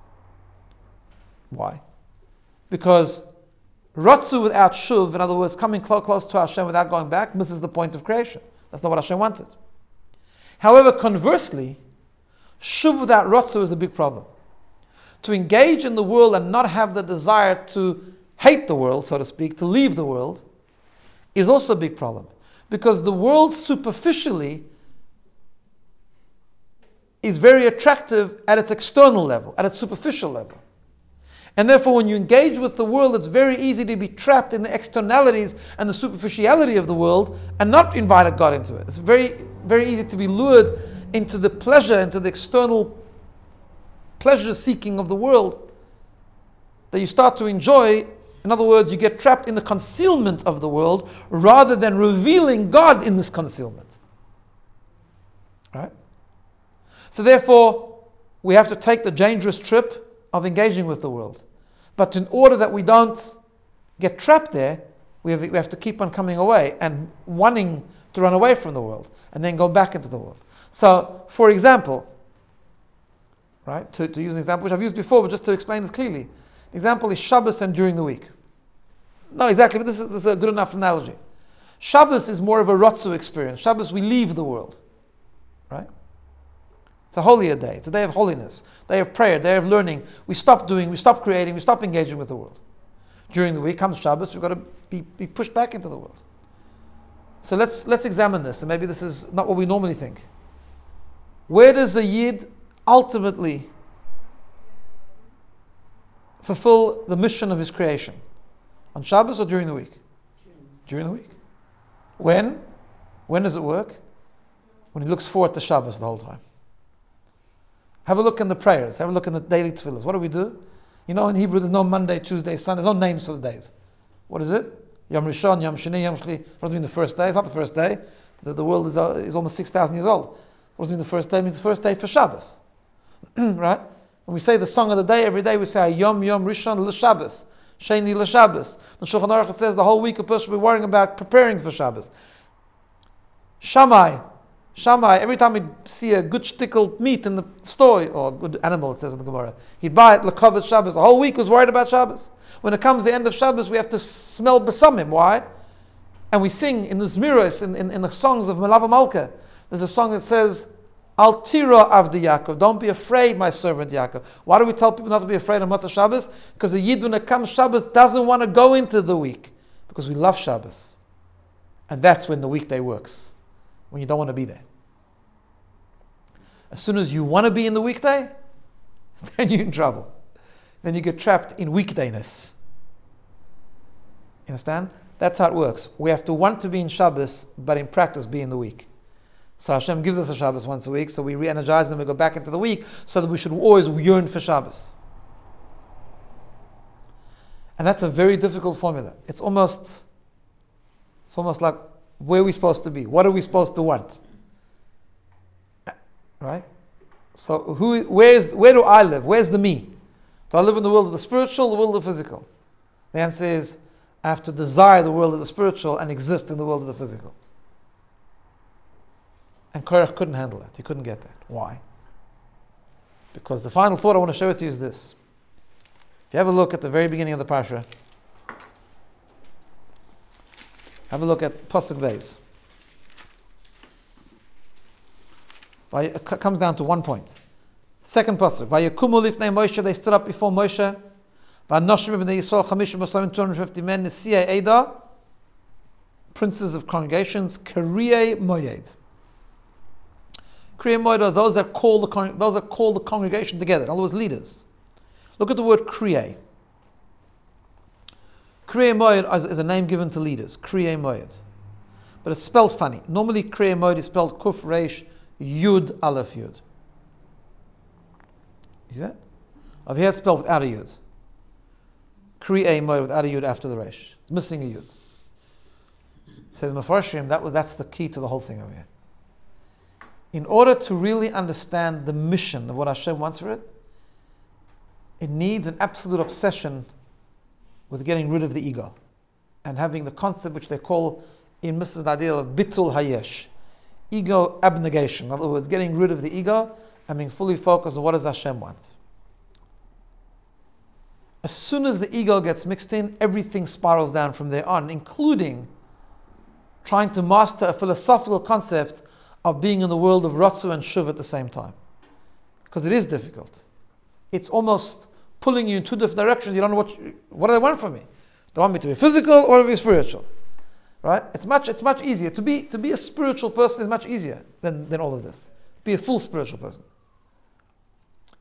Why? Because Ratzu without Shuv, in other words, coming close to Hashem without going back, misses the point of creation. That's not what Hashem wanted. However, conversely, Shuv without Ratzu is a big problem. To engage in the world and not have the desire to hate the world, so to speak, to leave the world, is also a big problem. Because the world superficially is very attractive at its external level, at its superficial level. And therefore, when you engage with the world, it's very easy to be trapped in the externalities and the superficiality of the world and not invited God into it. It's very, very easy to be lured into the pleasure, into the external pleasure seeking of the world that you start to enjoy. In other words, you get trapped in the concealment of the world rather than revealing God in this concealment. Right? So therefore, we have to take the dangerous trip of engaging with the world. But in order that we don't get trapped there, we have to keep on coming away and wanting to run away from the world and then go back into the world. So, for example, right, to use an example which I've used before, but just to explain this clearly, the example is Shabbos and during the week. Not exactly, but this is a good enough analogy. Shabbos is more of a Rotzu experience. Shabbos, we leave the world. Right? It's a holier day. It's a day of holiness, day of prayer, day of learning. We stop doing, we stop creating, we stop engaging with the world. During the week comes Shabbos, we've got to be pushed back into the world. So let's examine this, and maybe this is not what we normally think. Where does the Yid ultimately fulfill the mission of his creation? On Shabbos or during the week? During the week. When? When does it work? When he looks forward to Shabbos the whole time. Have a look in the prayers. Have a look in the daily tefillahs. What do we do? You know, in Hebrew, there's no Monday, Tuesday, Sunday. There's no names for the days. What is it? Yom Rishon, Yom Sheni, Yom Shli. What does it mean the first day? It's not the first day. The world is almost 6,000 years old. What does it mean the first day? It means the first day for Shabbos. Right? When we say the song of the day, every day we say Yom Rishon l'Shabbos. Sheni l'Shabbos. The Shulchan Aruch says the whole week a person will be worrying about preparing for Shabbos. Shammai, every time he'd see a good shtickel meat in the store, or a good animal, it says in the Gemara, he'd buy it, l'kavod Shabbos. The whole week was worried about Shabbos. When it comes the end of Shabbos, we have to smell besamim. Why? And we sing in the Zmiros, in the songs of Melava Malka. There's a song that says, Al tira avdi Yaakov, don't be afraid, my servant Yaakov. Why do we tell people not to be afraid on Motzei Shabbos? Because the Yid, when it comes Shabbos, doesn't want to go into the week. Because we love Shabbos. And that's when the weekday works. When you don't want to be there. As soon as you want to be in the weekday, then you're in trouble. Then you get trapped in weekdayness. You understand? That's how it works. We have to want to be in Shabbos, but in practice be in the week. So Hashem gives us a Shabbos once a week, so we re-energize and then we go back into the week, so that we should always yearn for Shabbos. And that's a very difficult formula. It's almost like, where are we supposed to be? What are we supposed to want? Right? So where do I live? Where's the me? Do I live in the world of the spiritual or the world of the physical? The answer is, I have to desire the world of the spiritual and exist in the world of the physical. And Korach couldn't handle that. He couldn't get that. Why? Because the final thought I want to share with you is this. If you have a look at the very beginning of the Parsha, have a look at Pasuk Beis. It comes down to one point. Second pasuk. Vayakumu lifnei Moshe, they stood up before Moshe. Vanoshim b'nei Yisrael 250 men, Nesiei Eda, princes of congregations, Kriei Moyed. Kriei Moyed are those that call the congregation together. In other words, leaders. Look at the word Kriei. Kriei Moyed is a name given to leaders. Kriei Moyed, but it's spelled funny. Normally, Kriei Moyed is spelled Kuf Reish Yud Aleph Yud. You see that? Over here it's spelled without a Yud. Kriei Moed without a Yud after the Resh. It's missing a Yud. So the Mefarshim, that's the key to the whole thing over here. In order to really understand the mission of what Hashem wants for it, it needs an absolute obsession with getting rid of the ego and having the concept which they call in Mrs. Nadil of Bitul Hayesh. Ego abnegation. In other words, getting rid of the ego and being fully focused on what does Hashem want. As soon as the ego gets mixed in, everything spirals down from there on, including trying to master a philosophical concept of being in the world of Ratzu and Shuv at the same time. Because it is difficult. It's almost pulling you in two different directions. You don't know what do they want from me? They want me to be physical or to be spiritual. Right? It's much easier. To be a spiritual person is much easier than all of this. Be a full spiritual person.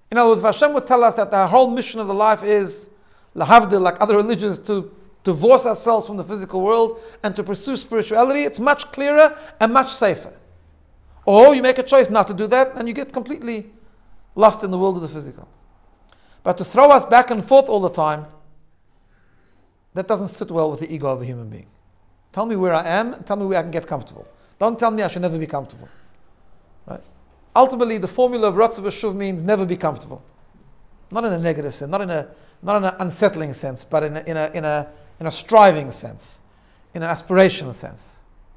In other words, if Hashem would tell us that the whole mission of the life is, lahavdil, like other religions, to divorce ourselves from the physical world and to pursue spirituality, it's much clearer and much safer. Or you make a choice not to do that and you get completely lost in the world of the physical. But to throw us back and forth all the time, that doesn't sit well with the ego of a human being. Tell me where I am and tell me where I can get comfortable. Don't tell me I should never be comfortable. Right? Ultimately, the formula of Ratzav Shuv means never be comfortable. Not in a negative sense, not in an unsettling sense, but in a striving sense, in an aspirational sense.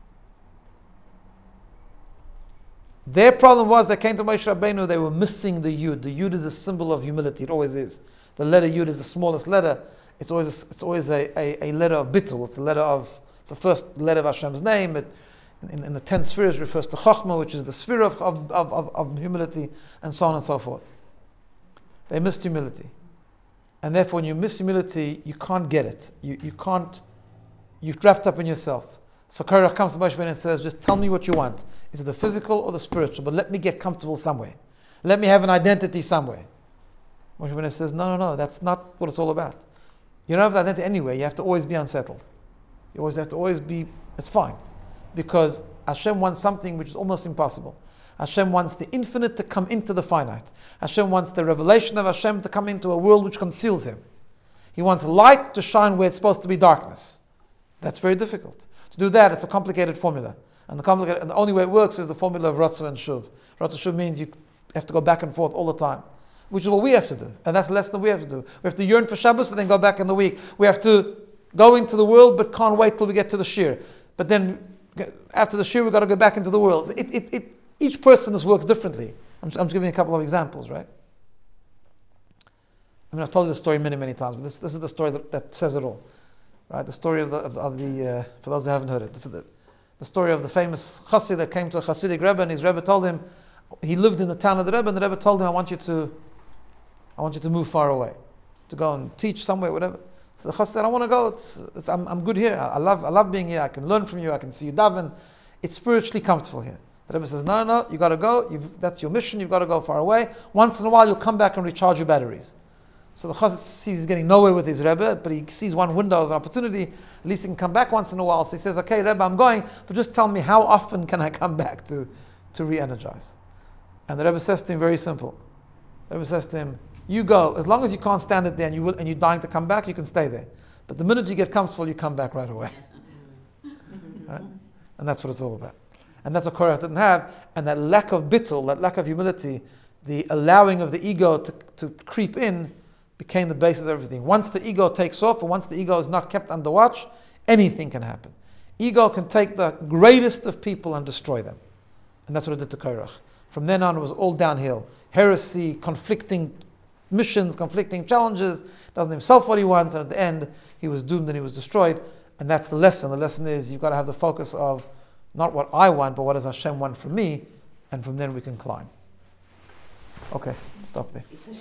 Their problem was they came to Moshe Rabbeinu, they were missing the Yud. The Yud is a symbol of humility, it always is. The letter Yud is the smallest letter. It's always a letter of bittul. It's the first letter of Hashem's name. In the 10 spheres refers to Chochmah, which is the sphere of humility, and so on and so forth. They missed humility. And therefore when you miss humility, you can't get it. You're wrapped up in yourself. So Korach comes to Moshe Rabbeinu and says, just tell me what you want. Is it the physical or the spiritual? But let me get comfortable somewhere. Let me have an identity somewhere. Moshe Rabbeinu says, no, that's not what it's all about. You don't have that identity anyway. You have to always be unsettled. You always have to be, it's fine. Because Hashem wants something which is almost impossible. Hashem wants the infinite to come into the finite. Hashem wants the revelation of Hashem to come into a world which conceals Him. He wants light to shine where it's supposed to be darkness. That's very difficult. To do that, it's a complicated formula. And the only way it works is the formula of Ratzav and Shuv. Ratzav Shuv means you have to go back and forth all the time. Which is what we have to do. And that's less than we have to do. We have to yearn for Shabbos, but then go back in the week. We have to go into the world, but can't wait till we get to the Shir. But then, after the Shir, we've got to go back into the world. Each person, this works differently. I'm just giving you a couple of examples, right? I mean, I've told you the story many, many times, but this is the story that says it all. Right? The story of the for those who haven't heard it, the story of the famous Chassid that came to a Chassidic Rebbe, and his Rebbe told him, he lived in the town of the Rebbe, and the Rebbe told him, I want you to move far away, to go and teach somewhere, whatever. So the Chassid said, I want to go. I'm good here. I love being here. I can learn from you. I can see you daven. It's spiritually comfortable here. The Rebbe says, no, you got to go. That's your mission. You've got to go far away. Once in a while, you'll come back and recharge your batteries. So the Chassid sees he's getting nowhere with his Rebbe, but he sees one window of opportunity. At least he can come back once in a while. So he says, okay, Rebbe, I'm going, but just tell me how often can I come back to re-energize? And the Rebbe says to him, very simple. The Rebbe says to him, you go. As long as you can't stand it there and you're dying to come back, you can stay there. But the minute you get comfortable, you come back right away. Right? And that's what it's all about. And that's what Korach didn't have. And that lack of bittul, that lack of humility, the allowing of the ego to creep in, became the basis of everything. Once the ego takes off, or once the ego is not kept under watch, anything can happen. Ego can take the greatest of people and destroy them. And that's what it did to Korach. From then on, it was all downhill. Heresy, conflicting missions, conflicting challenges, doesn't himself what he wants, and at the end, he was doomed and he was destroyed. And that's the lesson. The lesson is, you've got to have the focus of not what I want, but what does Hashem want from me, and from then we can climb. Okay, stop there.